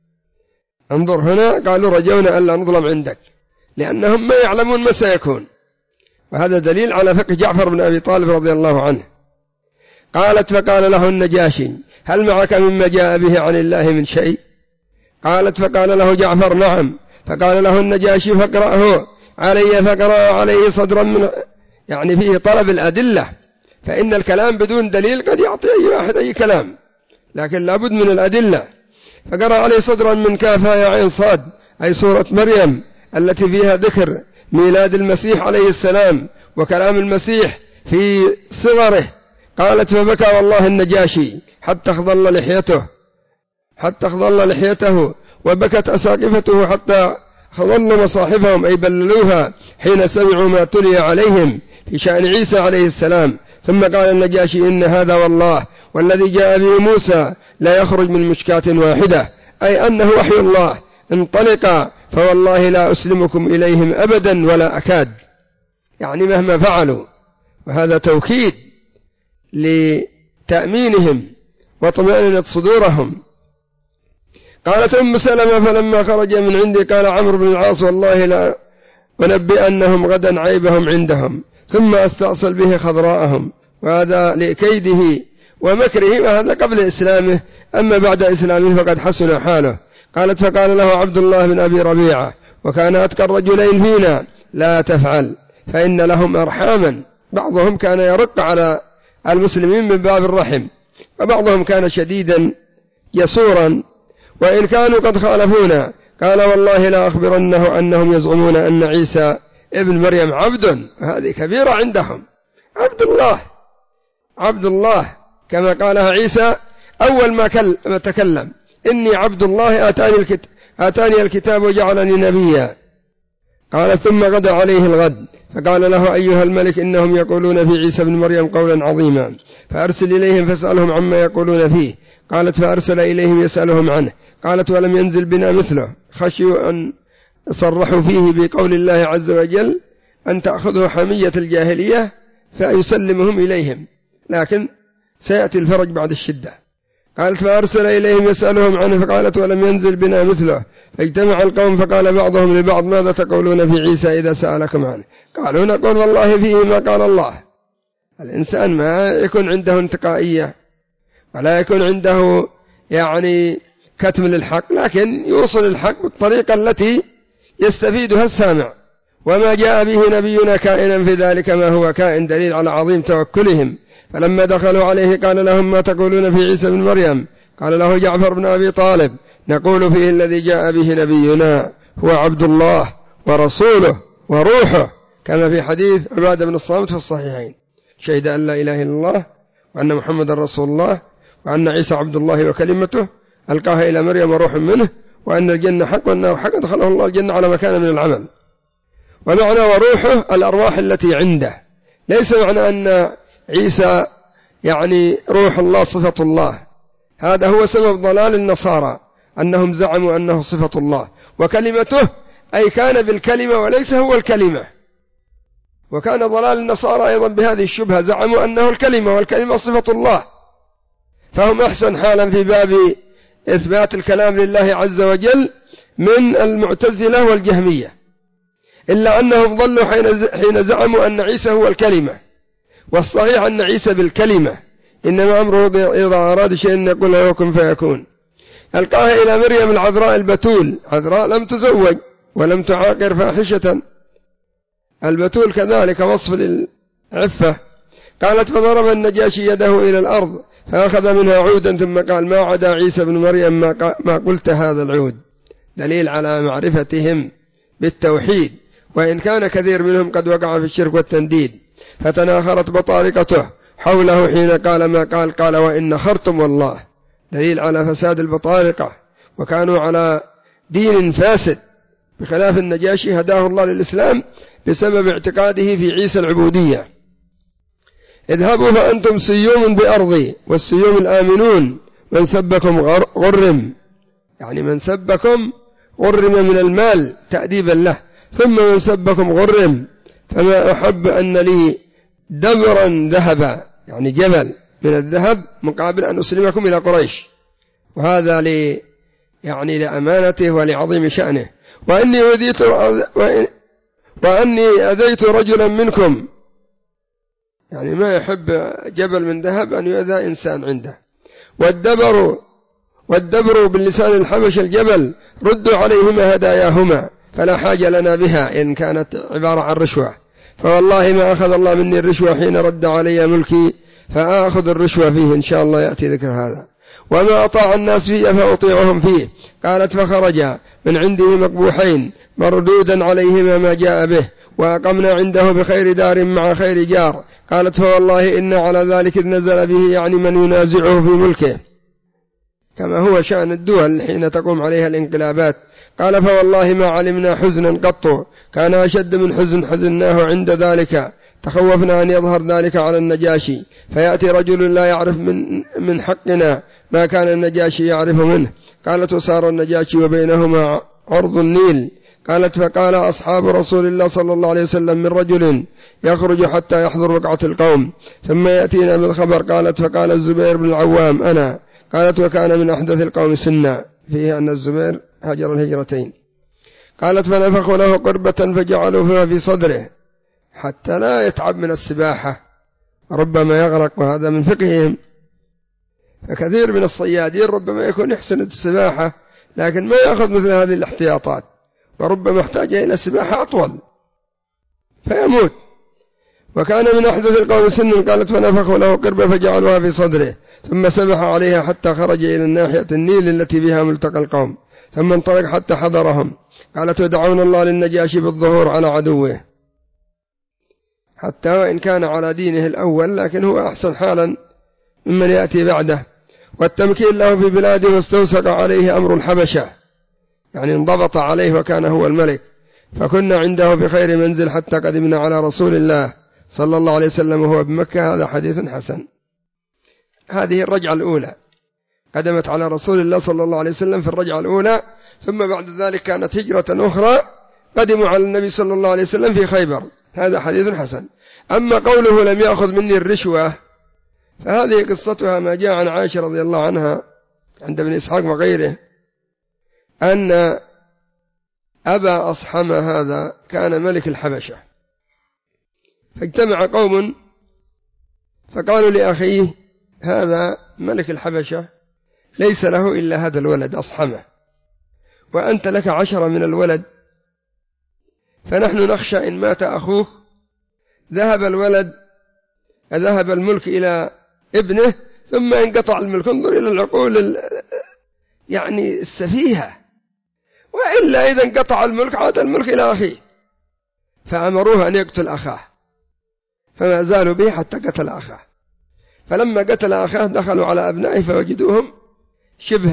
انظر هنا قالوا رجونا ألا نظلم عندك، لأنهم ما يعلمون ما سيكون. وهذا دليل على فقه جعفر بن أبي طالب رضي الله عنه. قالت فقال له النجاشي هل معك مما جاء به عن الله من شيء؟ قالت فقال له جعفر نعم. فقال له النجاشي فاقرأه علي، فقرأ عليه صدرا من يعني فيه طلب الأدلة، فإن الكلام بدون دليل قد يعطي أي واحد أي كلام، لكن لابد من الأدلة. فقرأ عليه صدرا من كافها يا عين صاد، أي سورة مريم التي فيها ذكر ميلاد المسيح عليه السلام وكلام المسيح في صغره. قالت فبكى والله النجاشي حتى خضل لحيته حتى خضل لحيته وبكت أساقفته حتى خضل مصاحفهم أي بللوها حين سمعوا ما تلي عليهم في شأن عيسى عليه السلام. ثم قال النجاشي إن هذا والله والذي جاء به موسى لا يخرج من مشكاة واحدة، أي أنه وحي الله. انطلقا فوالله لا أسلمكم إليهم أبدا ولا أكاد، يعني مهما فعلوا. وهذا توكيد لتأمينهم وطمأنينة صدورهم. قالت أم سلمة فلما خرج من عندي قال عمرو بن العاص والله لا أنبئنهم غدا عيبهم عندهم ثم أستأصل به خضراءهم. وهذا لكيده ومكره، وهذا قبل إسلامه، أما بعد إسلامه فقد حسن حاله. قالت فقال له عبد الله بن أبي ربيعة وكان أتقى الرجلين فينا لا تفعل فإن لهم أرحاما. بعضهم كان يرق على المسلمين من باب الرحم، وبعضهم كان شديدا يسورا وإن كانوا قد خالفونا. قال والله لا أخبرنه أنهم يزعمون أن عيسى ابن مريم عبد، هذه كبيرة عندهم. عبد الله عبد الله كما قالها عيسى أول ما تكلم إني عبد الله آتاني الكتاب, آتاني الكتاب وجعلني نبيا. قال ثم غدا عليه الغد فقال له أيها الملك إنهم يقولون في عيسى بن مريم قولا عظيما فأرسل إليهم فاسألهم عما يقولون فيه. قالت فأرسل إليهم يسألهم عنه. قالت ولم ينزل بنا مثله، خشيوا أن صرحوا فيه بقول الله عز وجل أن تأخذه حمية الجاهلية فيسلمهم إليهم، لكن سيأتي الفرج بعد الشدة. قالت فأرسل إليهم يسألهم عنه. فقالت ولم ينزل بنا مثله. فاجتمع القوم فقال بعضهم لبعض ماذا تقولون في عيسى إذا سألكم عنه؟ قالوا نقول والله فيه ما قال الله. الإنسان ما يكون عنده انتقائية ولا يكون عنده يعني كتم للحق، لكن يوصل الحق بالطريقة التي يستفيدها السامع. وما جاء به نبينا كائنا في ذلك ما هو كائن، دليل على عظيم توكلهم. فلما دخلوا عليه قال لهم ما تقولون في عيسى بن مريم؟ قال له جعفر بن أبي طالب نقول فيه الذي جاء به نبينا هو عبد الله ورسوله وروحه، كما في حديث عبادة بن الصامت في الصحيحين، شهد أن لا إله إلا الله وأن محمد رسول الله وأن عيسى عبد الله وكلمته ألقاها إلى مريم وروح منه، وأن الجنة حق والنار حق دخله الله الجنة على مكان من العمل. ومعنى وروحه الأرواح التي عنده، ليس معنى أن عيسى يعني روح الله صفة الله. هذا هو سبب ضلال النصارى أنهم زعموا أنه صفة الله، وكلمته أي كان بالكلمة وليس هو الكلمة. وكان ضلال النصارى أيضا بهذه الشبهة، زعموا أنه الكلمة والكلمة صفة الله، فهم أحسن حالا في باب إثبات الكلام لله عز وجل من المعتزلة والجهمية، إلا أنهم ضلوا حين زعموا أن عيسى هو الكلمة، والصحيح أن عيسى بالكلمة، إنما أمره إذا أراد شيء أن يقول له كن فيكون. ألقاها إلى مريم العذراء البتول، عذراء لم تزوج ولم تعاقر فاحشة، البتول كذلك وصف للعفة. قالت فضرب النجاشي يده إلى الأرض فأخذ منها عودا ثم قال ما عدا عيسى بن مريم ما, ما قلت هذا العود، دليل على معرفتهم بالتوحيد، وإن كان كثير منهم قد وقع في الشرك والتنديد. فتناخرت بطارقته حوله حين قال ما قال، قال وإن نخرتم والله، دليل على فساد البطارقة، وكانوا على دين فاسد، بخلاف النجاشي هداه الله للإسلام بسبب اعتقاده في عيسى العبودية. اذهبوا فأنتم سيوم بأرضي والسيوم الآمنون، من سبكم غرم، يعني من سبكم غرم من المال تأديبا له، ثم من سبكم غرم، فما أحب أن لي دبرا ذهبا، يعني جبل من الذهب مقابل أن أسلمكم إلى قريش، وهذا لي يعني لأمانته ولعظيم شأنه. وأني أذيت وأني أذيت رجلا منكم، يعني ما يحب جبل من ذهب أن يؤذى إنسان عنده. والدبر والدبر باللسان الحبش الجبل، ردوا عليهما هداياهما فلا حاجة لنا بها إن كانت عبارة عن رشوة، فوالله ما أخذ الله مني الرشوة حين رد علي ملكي، فآخذ الرشوة فيه إن شاء الله يأتي ذكر هذا. وما أطاع الناس فيه فأطيعهم فيه. قالت فخرج من عنده مقبوحين مردودا عليهما ما جاء به، وأقمنا عنده بخير دار مع خير جار. قالت فوالله إن على ذلك إذ نزل به، يعني من ينازعه في ملكه، كما هو شأن الدول حين تقوم عليها الانقلابات. قال فوالله ما علمنا حزنا قط كان أشد من حزن حزناه عند ذلك، تخوفنا أن يظهر ذلك على النجاشي فيأتي رجل لا يعرف من, من حقنا ما كان النجاشي يعرف منه. قالت وصار النجاشي وبينهما عرض النيل. قالت فقال أصحاب رسول الله صلى الله عليه وسلم من رجل يخرج حتى يحضر ركعة القوم ثم يأتينا بالخبر. قالت فقال الزبير بن العوام أنا. قالت وكان من أحدث القوم سنا، فيه أن الزبير هجر الهجرتين. قالت فنفخوا له قربة فجعلوا فيها في صدره حتى لا يتعب من السباحة ربما يغرق، وهذا من فقههم. فكثير من الصيادين ربما يكون يحسن السباحة لكن ما يأخذ مثل هذه الاحتياطات، وربما احتاج إلى سباحة أطول فيموت. وكان من أحدث القوم سنا. قالت فنفخوا له قربة فجعلوها في صدره ثم سبح عليها حتى خرج إلى الناحية النيل التي بها ملتقى القوم، ثم انطلق حتى حضرهم. قالت ودعونا الله للنجاشي بالظهور على عدوه، حتى وإن كان على دينه الأول لكن هو أحسن حالا ممن يأتي بعده. والتمكين له في بلاده واستوثق عليه أمر الحبشة، يعني انضبط عليه وكان هو الملك. فكنا عنده بخير منزل حتى قدمنا على رسول الله صلى الله عليه وسلم وهو بمكة. هذا حديث حسن. هذه الرجعة الأولى، قدمت على رسول الله صلى الله عليه وسلم في الرجعة الأولى، ثم بعد ذلك كانت هجرة أخرى قدموا على النبي صلى الله عليه وسلم في خيبر. هذا حديث حسن. أما قوله لم يأخذ مني الرشوة فهذه قصتها ما جاء عن عائشة رضي الله عنها عند ابن إسحاق وغيره أن أبا أصحم هذا كان ملك الحبشة، فاجتمع قوم فقالوا لأخيه هذا ملك الحبشة ليس له إلا هذا الولد أصحمه، وأنت لك عشرة من الولد، فنحن نخشى إن مات أخوه ذهب الولد ذهب الملك إلى ابنه ثم انقطع الملك. انظر إلى العقول يعني السفيهة، وإلا إذا انقطع الملك عاد الملك إلى أخيه. فأمروه أن يقتل أخاه، فما زالوا به حتى قتل أخاه. فلما قتل أخاه دخلوا على أبنائه فوجدوهم شبه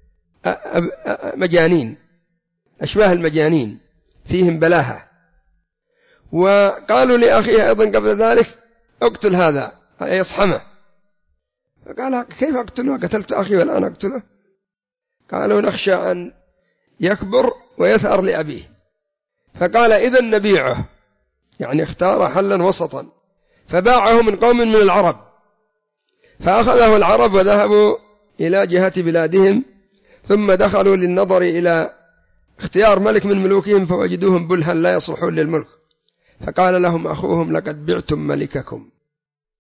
مجانين، أشباه المجانين، فيهم بلاهة. وقالوا لأخيه أيضا قبل ذلك اقتل هذا يصحمه. فقال كيف أقتله؟ قتلت أخي والآن أقتله؟ قالوا نخشى أن يكبر ويثأر لأبيه. فقال إذن نبيعه، يعني اختار حلا وسطا، فباعه من قوم من العرب. فأخذه العرب وذهبوا إلى جهة بلادهم، ثم دخلوا للنظر إلى اختيار ملك من ملوكهم فوجدوهم بلها لا يصلحون للملك. فقال لهم أخوهم لقد بعتم ملككم،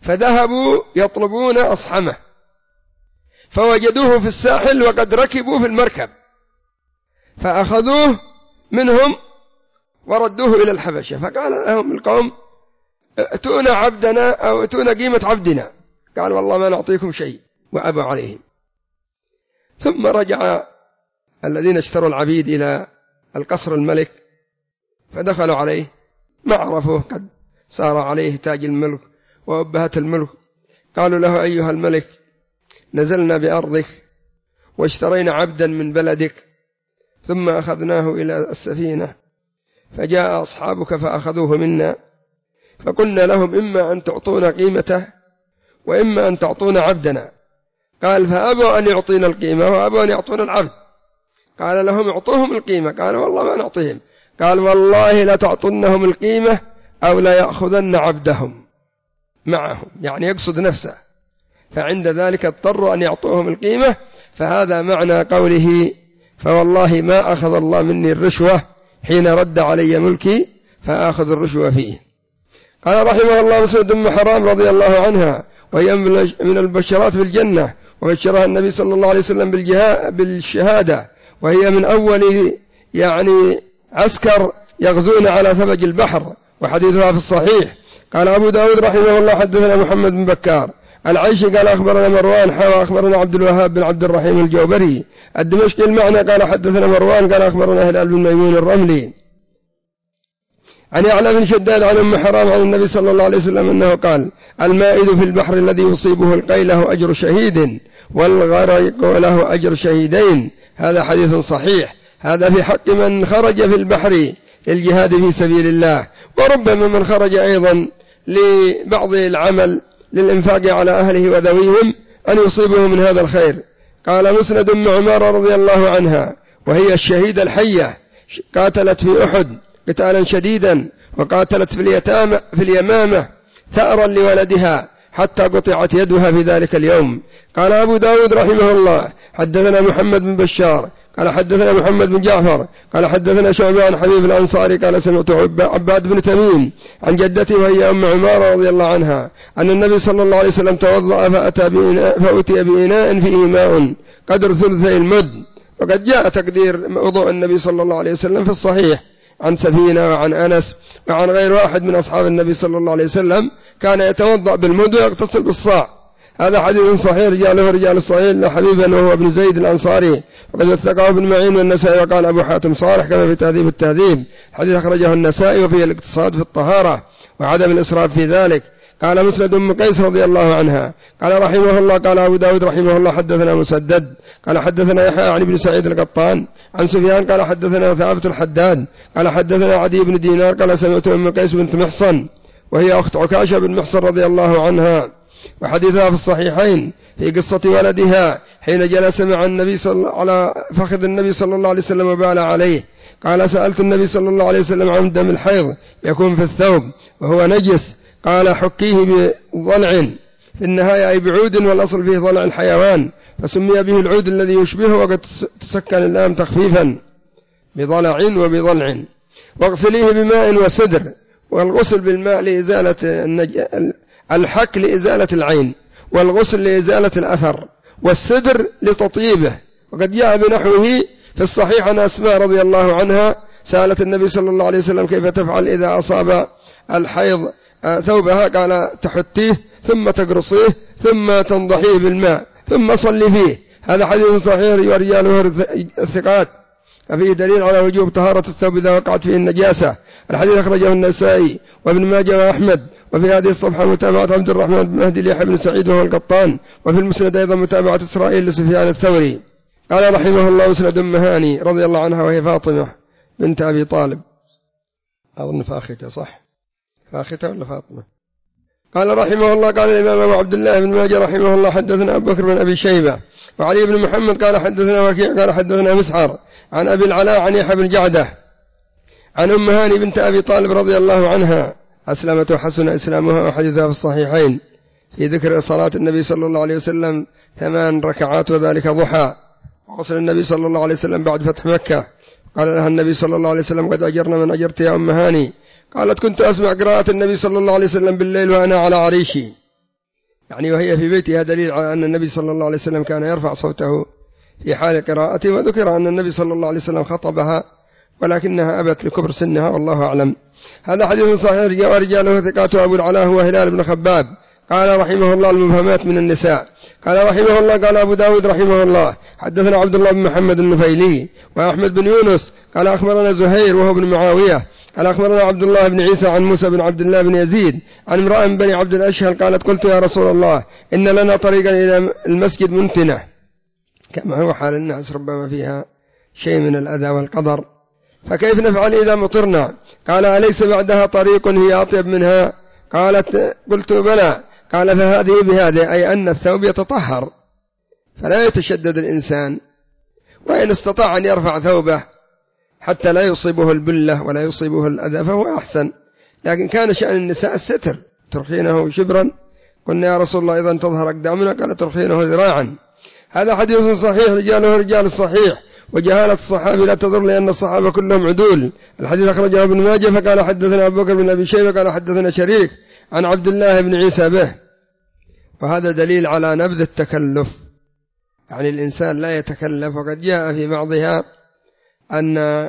فذهبوا يطلبون أصحمه فوجدوه في الساحل وقد ركبوا في المركب فأخذوه منهم وردوه إلى الحبشة. فقال لهم القوم ائتونا عبدنا أو ائتونا قيمة عبدنا، قال والله ما نعطيكم شيء، وأبوا عليهم. ثم رجع الذين اشتروا العبيد إلى القصر الملك فدخلوا عليه، ما عرفوه قد صار عليه تاج الملك وأبهة الملك. قالوا له أيها الملك نزلنا بأرضك واشترينا عبدا من بلدك ثم أخذناه إلى السفينة فجاء أصحابك فأخذوه منا، فقلنا لهم إما أن تعطونا قيمته وإما أن تعطونا عبدنا. قال فأبوا أن يعطينا القيمة وأبوا أن يعطونا العبد. قال لهم اعطوهم القيمة، قال والله ما نعطيهم. قال والله لا تعطونهم القيمة أو لا يأخذن عبدهم معهم، يعني يقصد نفسه. فعند ذلك اضطروا أن يعطوهم القيمة. فهذا معنى قوله فوالله ما أخذ الله مني الرشوة حين رد علي ملكي فآخذ الرشوة فيه. قال رحمه الله مسعود بن حرام رضي الله عنها وهي من البشرات بالجنة، وبشرها النبي صلى الله عليه وسلم بالشهادة، وهي من أول يعني عسكر يغزون على ثبج البحر، وحديثها في الصحيح. قال أبو داود رحمه الله حدثنا محمد بن بكار العيشي قال أخبرنا مروان حوى أخبرنا عبد الوهاب بن عبد الرحيم الجوبري الدمشقي المعنى قال حدثنا مروان قال أخبرنا هلال بن ميمون الرملي عن يعلى بن شداد عن أم حرام عن النبي صلى الله عليه وسلم أنه قال المائد في البحر الذي يصيبه القي له أجر شهيد والغرق له أجر شهيدين. هذا حديث صحيح. هذا في حق من خرج في البحر للجهاد في سبيل الله، وربما من خرج أيضا لبعض العمل للإنفاق على أهله وذويهم أن يصيبه من هذا الخير. قال مسند أم عمارة رضي الله عنها وهي الشهيدة الحية قاتلت في أحد قتالا شديدا وقاتلت في اليتامى في اليمامة ثأرا لولدها حتى قطعت يدها في ذلك اليوم. قال أبو داود رحمه الله حدثنا محمد بن بشار قال حدثنا محمد بن جعفر قال حدثنا شعبة عن حبيب الأنصاري قال سمعت عباد بن تميم عن جدتي وهي أم عمارة رضي الله عنها أن النبي صلى الله عليه وسلم توضأ فأتى بإناء فأتي بإناء فيه ماء قدر ثلثي المد. وقد جاء تقدير وضوء النبي صلى الله عليه وسلم في الصحيح عن سفينة وعن أنس وعن غير واحد من أصحاب النبي صلى الله عليه وسلم كان يتوضأ بالمد ويغتسل بالصاع. هذا حديث صحيح رجاله رجال الصحيح لحبيبا وهو ابن زيد الأنصاري وقد وثقه ابن معين والنسائي وقال أبو حاتم صالح كما في تهذيب التهذيب. حديث أخرجه النسائي وفيه الاقتصاد في الطهارة وعدم الإسراف في ذلك. قال مسند أم قيس رضي الله عنها قال رحمه الله قال أبو داود رحمه الله حدثنا مسدد قال حدثنا يحيى عن ابن سعيد القطان عن سفيان قال حدثنا ثابت الحداد قال حدثنا عدي بن دينار قال سمعت أم قيس بنت محصن وهي أخت عكاشة بن محصن رضي الله عنها وحديثها في الصحيحين في قصة ولدها حين جلس مع النبي صلى على فخذ النبي صلى الله عليه وسلم وبال عليه. قال سألت النبي صلى الله عليه وسلم عن دم الحيض يكون في الثوب وهو نجس قال حكيه بضلع في النهاية أي بعود والأصل فيه ضلع الحيوان فسمي به العود الذي يشبهه وقد تسكن اللام تخفيفا بضلع وبضلع. واغسليه بماء وسدر والغسل بالماء لإزالة النج... الحك لإزالة العين والغسل لإزالة الأثر والسدر لتطيبه. وقد جاء بنحوه في الصحيح عن أسماء رضي الله عنها سألت النبي صلى الله عليه وسلم كيف تفعل إذا أصاب الحيض ثوبها قال تحتيه ثم تقرصيه ثم تنضحيه بالماء ثم صلي فيه. هذا حديث صحيح ورجاله الثقات ففيه دليل على وجوب طهارة الثوب إذا وقعت فيه النجاسة. الحديث أخرجه النسائي وابن ماجه وأحمد. وفي هذه الصفحة متابعة عبد الرحمن بن مهدي ليحيى بن سعيد وهو القطان. وفي المسند أيضا متابعة إسرائيل لسفيان الثوري. قال رحمه الله مسند أم هاني رضي الله عنها وهي فاطمة بنت أبي طالب أظن فاختة صح فاختة ولا فاطمة. قال رحمه الله قال الإمام أبو عبد الله بن ماجه رحمه الله حدثنا أبو بكر بن أبي شيبة وعلي بن محمد قال حدثنا وكيع قال حدثنا مسعر عن أبي العلاء عن يحيى بن جعدة عن أم هاني بنت أبي طالب رضي الله عنها أسلمت وحسن إسلامها وحديثها في الصحيحين في ذكر صلاة النبي صلى الله عليه وسلم ثمان ركعات وذلك ضحى وغسل النبي صلى الله عليه وسلم بعد فتح مكة. قال لها النبي صلى الله عليه وسلم قد أجرنا من أجرت يا أم هاني. قالت كنت أسمع قراءة النبي صلى الله عليه وسلم بالليل وأنا على عريشي يعني وهي في بيتها دليل على أن النبي صلى الله عليه وسلم كان يرفع صوته في حال قراءته، وذكر أن النبي صلى الله عليه وسلم خطبها ولكنها أبت لكبر سنها والله أعلم. هذا حديث صحيح ورجاله ثقات. أبو العلاء هو هلال بن خباب قال رحمه الله المبهمات من النساء. قال رحمه الله قال أبو داود رحمه الله حدثنا عبد الله بن محمد النفيلي وأحمد بن يونس قال أخبرنا زهير وهو بن معاوية قال أخبرنا عبد الله بن عيسى عن موسى بن عبد الله بن يزيد عن امرأة من بني عبد الأشهل قالت قلت يا رسول الله إن لنا طريقا إلى المسجد منتنة، كما هو حال الناس ربما فيها شيء من الأذى والقدر، فكيف نفعل إذا مطرنا؟ قال أليس بعدها طريق هي أطيب منها؟ قالت قلت بلى. قال فهذه بهذه، أي أن الثوب يتطهر فلا يتشدد الإنسان، وإن استطاع أن يرفع ثوبه حتى لا يصيبه البلة ولا يصيبه الأذى فهو أحسن. لكن كان شأن النساء الستر، ترخينه شبرا. قلنا يا رسول الله إذا تظهر أقدامنا؟ قال ترخينه ذراعا. هذا حديث صحيح رجاله رجال الصحيح، وجهالة الصحابة لا تضر لأن الصحابة كلهم عدول. الحديث أخرجه ابن ماجه فقال حدثنا أبو بكر بن أبي شيبة قال حدثنا شريك عن عبد الله بن عيسى به. وهذا دليل على نبذ التكلف، يعني الإنسان لا يتكلف. وقد جاء في بعضها أن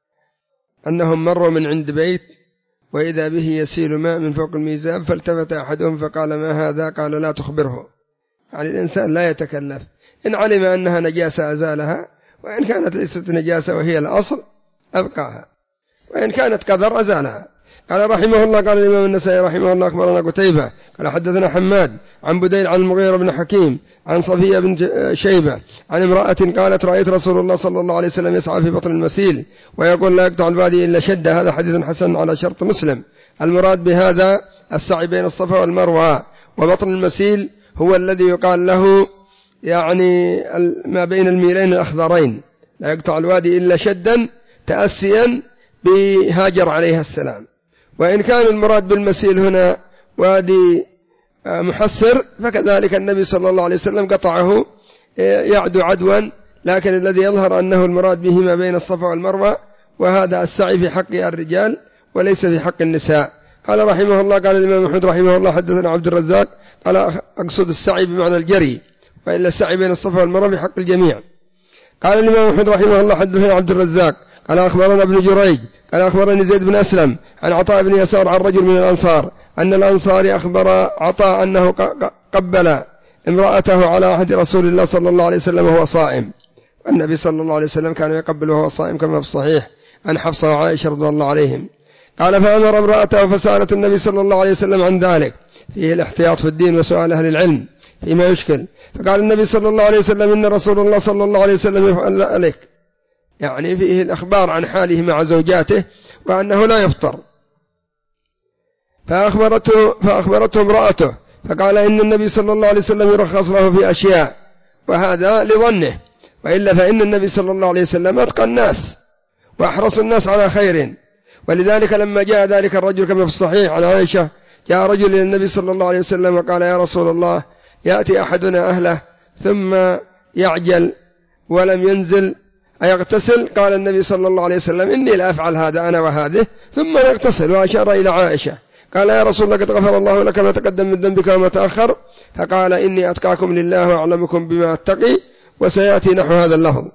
أنهم مروا من عند بيت وإذا به يسيل ماء من فوق الميزان فالتفت أحدهم فقال ما هذا؟ قال لا تخبره. يعني الإنسان لا يتكلف، إن علم أنها نجاسة أزالها، وإن كانت ليست نجاسة وهي الأصل أبقاها، وإن كانت كذر أزالها. قال رحمه الله قال الإمام النسائي رحمه الله أخبرنا قتيبة قال حدثنا حماد عن بديل عن المغيرة بن حكيم عن صفية بن شيبة عن امرأة قالت رأيت رسول الله صلى الله عليه وسلم يسعى في بطن المسيل ويقول لا يقطع الوادي إلا شدة. هذا حديث حسن على شرط مسلم. المراد بهذا السعي بين الصفا والمروة، وبطن المسيل هو الذي يقال له يعني ما بين الميلين الأخضرين، لا يقطع الوادي إلا شدا تأسيا بهاجر عليها السلام. وإن كان المراد بالمسيل هنا وادي محسر فكذلك النبي صلى الله عليه وسلم قطعه يعدو عدوا، لكن الذي يظهر أنه المراد به ما بين الصفا والمروة، وهذا السعي في حق الرجال وليس في حق النساء. قال رحمه الله قال الإمام أحمد رحمه الله حدثنا عبد الرزاق قال أقصد السعي بمعنى الجري، وإلا السعي بين الصفا والمروة في حق الجميع. قال الإمام أحمد رحمه الله حدثنا عبد الرزاق قال أخبرنا ابن جريج قال أخبرني زيد بن أسلم عن عطاء بن يسار عن رجل من الأنصار أن الأنصاري أخبر عطاء أنه قبل امرأته على عهد رسول الله صلى الله عليه وسلم وهو صائم. النبي صلى الله عليه وسلم كان يقبل وهو صائم كما في الصحيح عن حفصة وعائشة رضي الله عليهم. قال فأمر امرأته فسألت النبي صلى الله عليه وسلم عن ذلك، فيه الاحتياط في الدين وسؤال أهل العلم فيما يشكل. فقال النبي صلى الله عليه وسلم إن رسول الله صلى الله عليه وسلم يفعل ذلك، يعني فيه الأخبار عن حاله مع زوجاته وأنه لا يفطر. فأخبرته, فأخبرته امرأته فقال إن النبي صلى الله عليه وسلم يرخص له في أشياء، وهذا لظنه، وإلا فإن النبي صلى الله عليه وسلم أتقى الناس وأحرص الناس على خير. ولذلك لما جاء ذلك الرجل كما في الصحيح عن عائشة جاء رجل إلى النبي صلى الله عليه وسلم وقال يا رسول الله يأتي أحدنا أهله ثم يعجل ولم ينزل أيغتسل؟ قال النبي صلى الله عليه وسلم إني لا أفعل هذا أنا وهذه ثم يغتسل، وأشار إلى عائشة. قال يا رسول الله قد غفر الله لك ما تقدم من ذنبك وما تأخر. فقال إني أتقاكم لله وأعلمكم بما أتقي، وسيأتي نحو هذا اللفظ.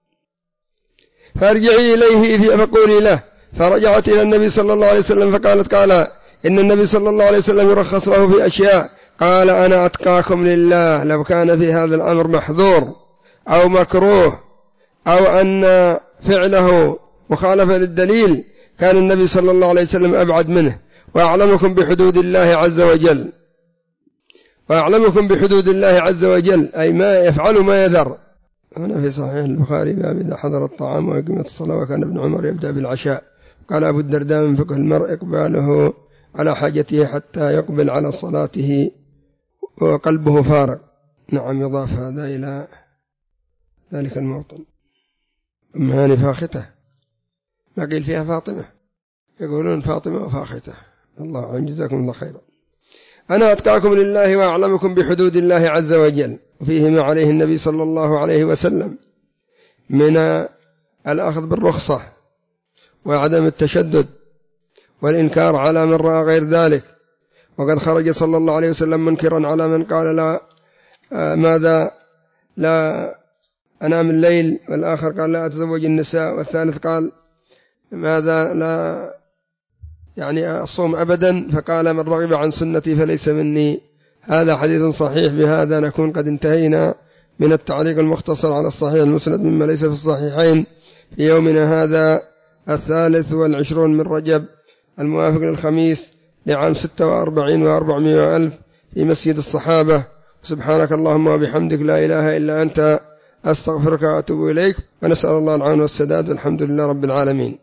فارجعي إليه فقولي له. فرجعت إلى النبي صلى الله عليه وسلم فقالت قال إن النبي صلى الله عليه وسلم يرخص له في أشياء. قال أنا أتقاكم لله. لو كان في هذا الأمر محظور أو مكروه أو أن فعله مخالفة للدليل كان النبي صلى الله عليه وسلم أبعد منه. وأعلمكم بحدود الله عز وجل، وأعلمكم بحدود الله عز وجل أي ما يفعل ما يذر. هنا في صحيح البخاري باب إذا حضر الطعام وإقامة الصلاة وكان ابن عمر يبدأ بالعشاء. قال أبو الدرداء من فقه المرء إقباله على حاجته حتى يقبل على صلاته وقلبه فارغ. نعم يضاف هذا إلى ذلك الموطن. أم هاني فاختة ما قيل فيها فاطمة، يقولون فاطمة وفاختة. الله عن جزاكم الله خيرا. أنا أتقاكم لله وأعلمكم بحدود الله عز وجل. وفيه ما عليه النبي صلى الله عليه وسلم من الأخذ بالرخصة وعدم التشدد والإنكار على من رأى غير ذلك، وقد خرج صلى الله عليه وسلم منكرا على من قال لا آه ماذا لا أنام الليل، والآخر قال لا أتزوج النساء، والثالث قال ماذا لا يعني أصوم أبدا، فقال من رغب عن سنتي فليس مني. هذا حديث صحيح. بهذا نكون قد انتهينا من التعليق المختصر على الصحيح المسند مما ليس في الصحيحين في يومنا هذا الثالث والعشرون من رجب الموافق للخميس لعام ستة وأربعين وأربعمائة وألف في مسجد الصحابة. سبحانك اللهم وبحمدك لا إله إلا أنت أستغفرك وأتوب إليك، ونسأل الله العون والسداد، والحمد لله رب العالمين.